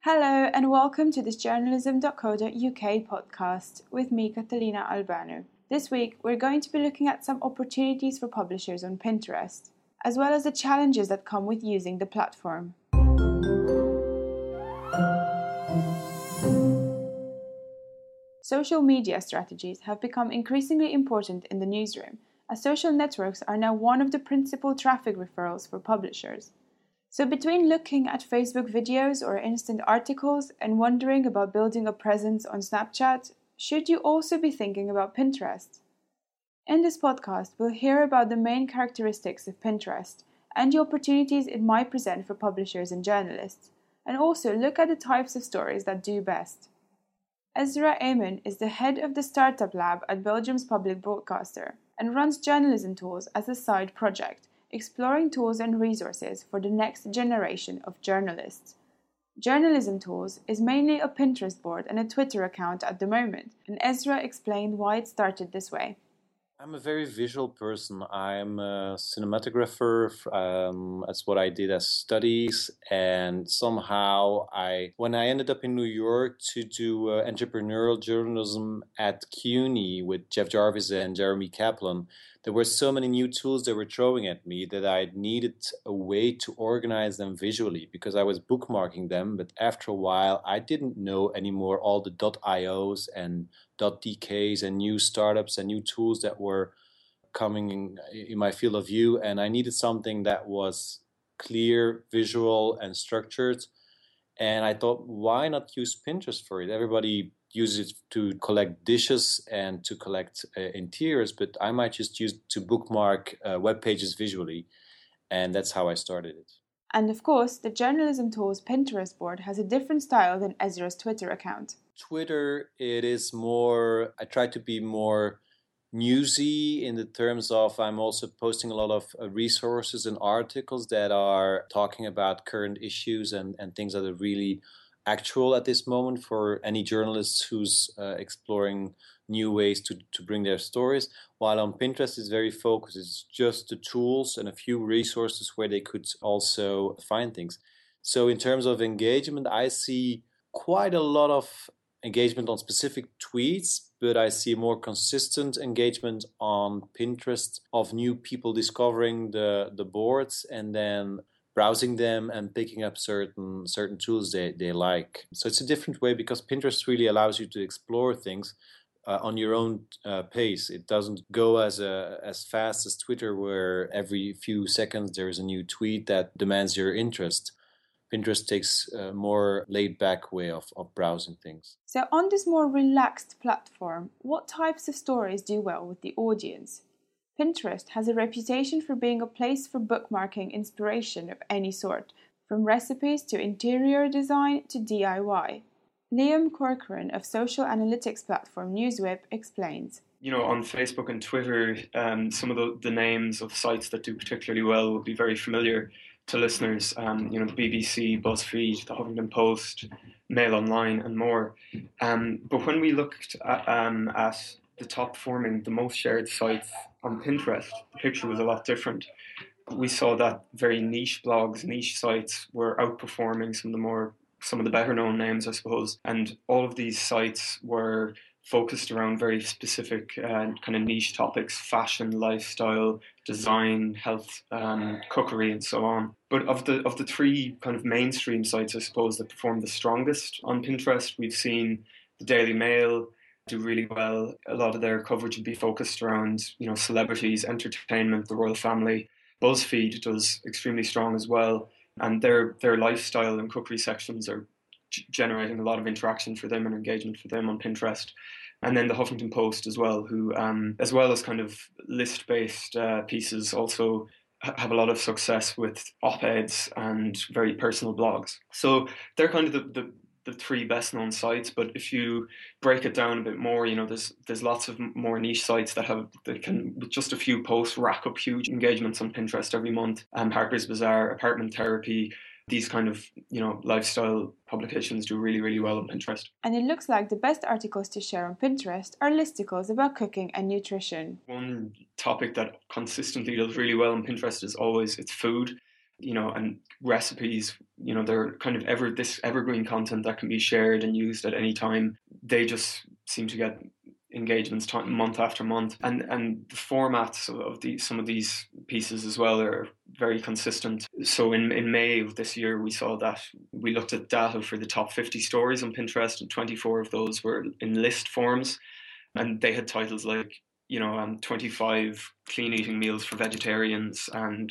Hello and welcome to this journalism.co.uk podcast with me, Catalina Albano. This week we're going to be looking at some opportunities for publishers on Pinterest, as well as the challenges that come with using the platform. Social media strategies have become increasingly important in the newsroom, as social networks are now one of the principal traffic referrals for publishers. So between looking at Facebook videos or instant articles and wondering about building a presence on Snapchat, should you also be thinking about Pinterest? In this podcast, we'll hear about the main characteristics of Pinterest and the opportunities it might present for publishers and journalists, and also look at the types of stories that do best. Ezra Amen is the head of the Startup Lab at Belgium's public broadcaster and runs Journalism Tools as a side project, exploring tools and resources for the next generation of journalists. Journalism Tools is mainly a Pinterest board and a Twitter account at the moment, and Ezra explained why it started this way. I'm a very visual person. I'm a cinematographer. That's what I did as studies. And somehow when I ended up in New York to do entrepreneurial journalism at CUNY with Jeff Jarvis and Jeremy Kaplan, there were so many new tools they were throwing at me that I needed a way to organize them visually because I was bookmarking them. But after a while, I didn't know anymore all the .ios and .dks and new startups and new tools that were coming in my field of view. And I needed something that was clear, visual, and structured. And I thought, why not use Pinterest for it? Everybody uses it to collect dishes and to collect interiors, but I might just use it to bookmark web pages visually. And that's how I started it. And of course, the Journalism Tools Pinterest board has a different style than Ezra's Twitter account. Twitter, I try to be more newsy in the terms of I'm also posting a lot of resources and articles that are talking about current issues and things that are really actual at this moment for any journalist who's exploring new ways to bring their stories. While on Pinterest it's very focused. It's just the tools and a few resources where they could also find things. So in terms of engagement, I see quite a lot of engagement on specific tweets, but I see more consistent engagement on Pinterest of new people discovering the boards and then browsing them and picking up certain tools they like. So it's a different way because Pinterest really allows you to explore things on your own pace. It doesn't go as fast as Twitter, where every few seconds there is a new tweet that demands your interest. Pinterest takes a more laid-back way of browsing things. So on this more relaxed platform, what types of stories do well with the audience? Pinterest has a reputation for being a place for bookmarking inspiration of any sort, from recipes to interior design to DIY. Liam Corcoran of social analytics platform Newswhip explains. On Facebook and Twitter, some of the names of sites that do particularly well will be very familiar to listeners. The BBC, BuzzFeed, the Huffington Post, Mail Online, and more. But when we looked at the top performing, the most shared sites on Pinterest, the picture was a lot different. We saw that very niche blogs, niche sites were outperforming some of the better known names, I suppose. And all of these sites were focused around very specific kind of niche topics: fashion, lifestyle, design, health, cookery, and so on. But of the three kind of mainstream sites, I suppose, that performed the strongest on Pinterest, we've seen the Daily Mail do really well. A lot of their coverage would be focused around, celebrities, entertainment, the royal family. BuzzFeed does extremely strong as well, and their lifestyle and cookery sections are generating a lot of interaction for them and engagement for them on Pinterest. And then the Huffington Post as well, who, as well as kind of list-based pieces, also have a lot of success with op-eds and very personal blogs. So they're kind of the three best known sites. But if you break it down a bit more, there's lots of more niche sites that can, with just a few posts, rack up huge engagements on Pinterest every month. Harper's Bazaar, Apartment Therapy, these kind of, lifestyle publications do really, really well on Pinterest. And it looks like the best articles to share on Pinterest are listicles about cooking and nutrition. One topic that consistently does really well on Pinterest is always it's food. and recipes, they're kind of this evergreen content that can be shared and used at any time. They just seem to get engagements month after month, and the formats of some of these pieces as well are very consistent. So in May of this year, we saw that we looked at data for the top 50 stories on Pinterest, and 24 of those were in list forms, and they had titles like 25 clean eating meals for vegetarians, and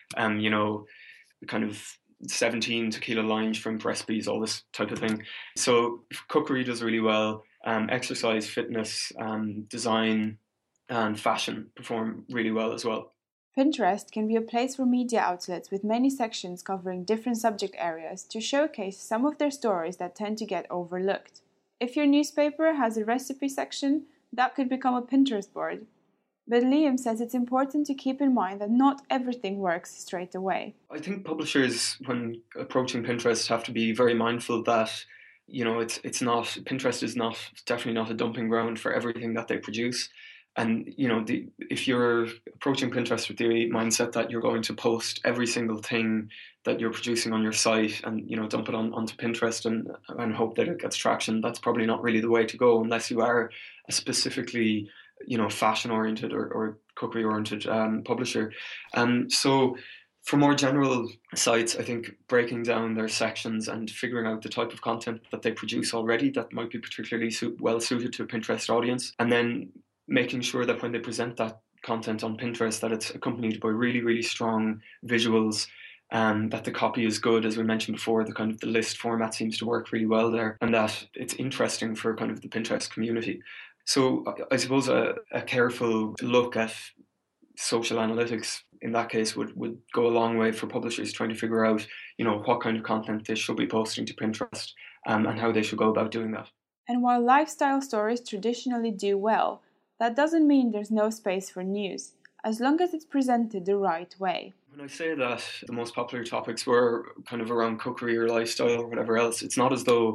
kind of 17 tequila line shrimp recipes, all this type of thing. So cookery does really well. Exercise, fitness, design, and fashion perform really well as well. Pinterest can be a place for media outlets with many sections covering different subject areas to showcase some of their stories that tend to get overlooked. If your newspaper has a recipe section, that could become a Pinterest board. But Liam says it's important to keep in mind that not everything works straight away. I think publishers, when approaching Pinterest, have to be very mindful that it's not, Pinterest is definitely not a dumping ground for everything that they produce. And if you're approaching Pinterest with the mindset that you're going to post every single thing that you're producing on your site and dump it onto Pinterest and hope that it gets traction, that's probably not really the way to go unless you are a specifically fashion oriented or cookery oriented publisher. So for more general sites, I think breaking down their sections and figuring out the type of content that they produce already that might be particularly well suited to a Pinterest audience, and then making sure that when they present that content on Pinterest that it's accompanied by really, really strong visuals, and that the copy is good, as we mentioned before, the list format seems to work really well there, and that it's interesting for kind of the Pinterest community. So I suppose a careful look at social analytics in that case would go a long way for publishers trying to figure out, what kind of content they should be posting to Pinterest, and how they should go about doing that. And while lifestyle stories traditionally do well, that doesn't mean there's no space for news, as long as it's presented the right way. When I say that the most popular topics were kind of around cookery or lifestyle or whatever else, it's not as though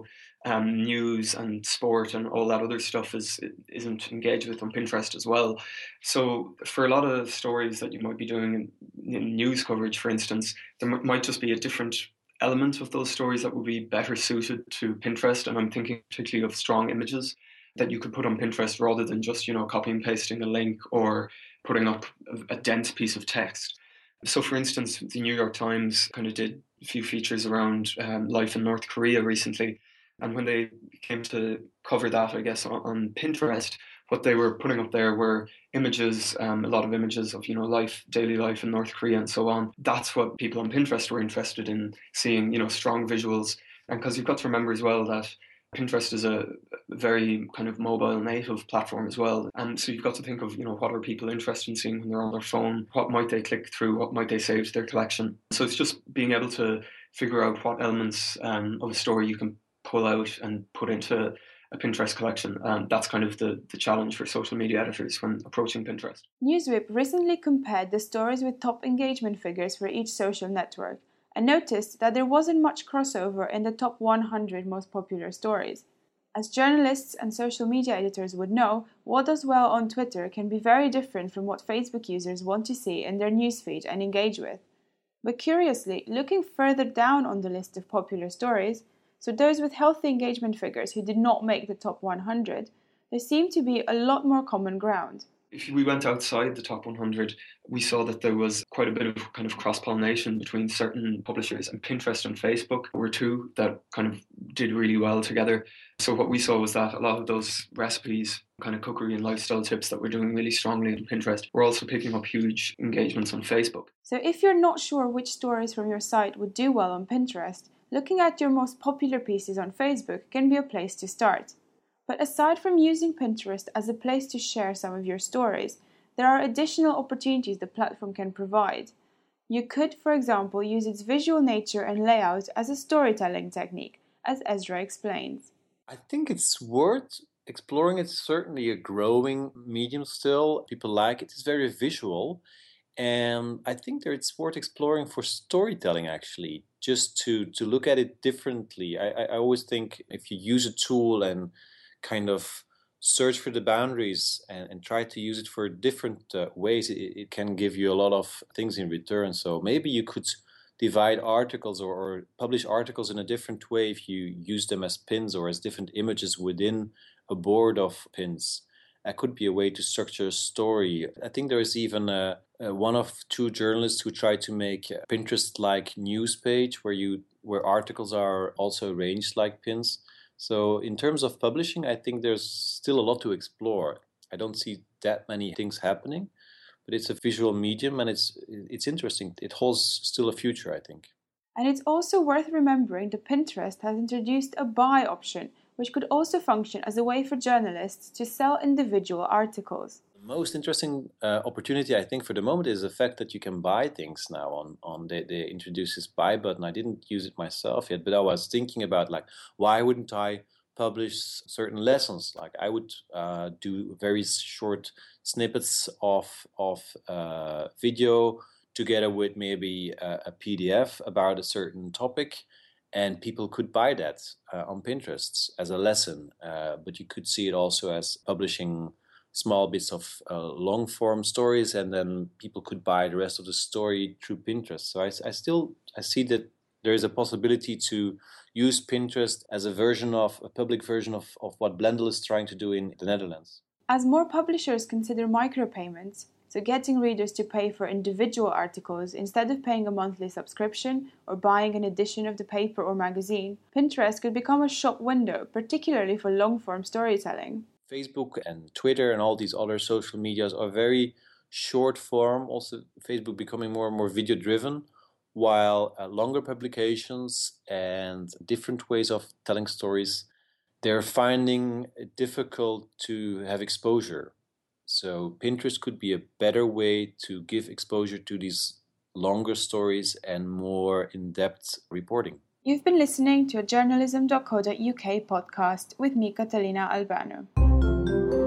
news and sport and all that other stuff isn't engaged with on Pinterest as well. So for a lot of stories that you might be doing in news coverage, for instance, there might just be a different element of those stories that would be better suited to Pinterest. And I'm thinking particularly of strong images that you could put on Pinterest rather than just, copy and pasting a link or putting up a dense piece of text. So, for instance, the New York Times kind of did a few features around life in North Korea recently. And when they came to cover that, I guess, on Pinterest, what they were putting up there were images, a lot of images of, daily life in North Korea and so on. That's what people on Pinterest were interested in seeing, strong visuals. And because you've got to remember as well that Pinterest is a very kind of mobile native platform as well. And so you've got to think of, what are people interested in seeing when they're on their phone? What might they click through? What might they save to their collection? So it's just being able to figure out what elements of a story you can pull out and put into a Pinterest collection. That's kind of the challenge for social media editors when approaching Pinterest. Newswhip recently compared the stories with top engagement figures for each social network, and noticed that there wasn't much crossover in the top 100 most popular stories. As journalists and social media editors would know, what does well on Twitter can be very different from what Facebook users want to see in their newsfeed and engage with. But curiously, looking further down on the list of popular stories, so those with healthy engagement figures who did not make the top 100, there seemed to be a lot more common ground. If we went outside the top 100, we saw that there was quite a bit of kind of cross-pollination between certain publishers, and Pinterest and Facebook were two that kind of did really well together. So what we saw was that a lot of those recipes, kind of cookery and lifestyle tips that were doing really strongly on Pinterest, were also picking up huge engagements on Facebook. So if you're not sure which stories from your site would do well on Pinterest, looking at your most popular pieces on Facebook can be a place to start. But aside from using Pinterest as a place to share some of your stories, there are additional opportunities the platform can provide. You could, for example, use its visual nature and layout as a storytelling technique, as Ezra explains. I think it's worth exploring. It's certainly a growing medium still. People like it. It's very visual. And I think it's worth exploring for storytelling, actually, just to look at it differently. I always think if you use a tool and kind of search for the boundaries and try to use it for different ways, it can give you a lot of things in return. So maybe you could divide articles or publish articles in a different way if you use them as pins or as different images within a board of pins. That could be a way to structure a story. I think there is even one of two journalists who tried to make a Pinterest-like news page where articles are also arranged like pins. So in terms of publishing, I think there's still a lot to explore. I don't see that many things happening, but it's a visual medium and it's interesting. It holds still a future, I think. And it's also worth remembering that Pinterest has introduced a buy option, which could also function as a way for journalists to sell individual articles. The most interesting opportunity, I think, for the moment is the fact that you can buy things now they introduced this buy button. I didn't use it myself yet, but I was thinking about, like, why wouldn't I publish certain lessons? Like, I would do very short snippets of video together with maybe a PDF about a certain topic, and people could buy that on Pinterest as a lesson. But you could see it also as publishing small bits of long-form stories, and then people could buy the rest of the story through Pinterest. So I see that there is a possibility to use Pinterest as a public version of what Blendle is trying to do in the Netherlands. As more publishers consider micropayments, so getting readers to pay for individual articles instead of paying a monthly subscription or buying an edition of the paper or magazine, Pinterest could become a shop window, particularly for long-form storytelling. Facebook and Twitter and all these other social medias are very short form, also Facebook becoming more and more video driven, while longer publications and different ways of telling stories, they're finding it difficult to have exposure. So Pinterest could be a better way to give exposure to these longer stories and more in-depth reporting. You've been listening to a journalism.co.uk podcast with me, Catalina Albano.